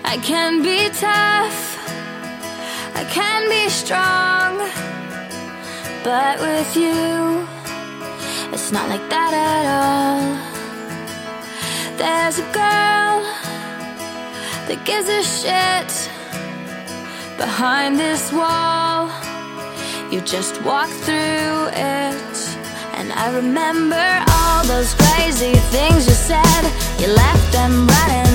I can be tough, I can be strong, but with you, it's not like that at all. There's a girl that gives a shit behind this wall. You just walk through it, and I remember all those crazy things you said. You left them running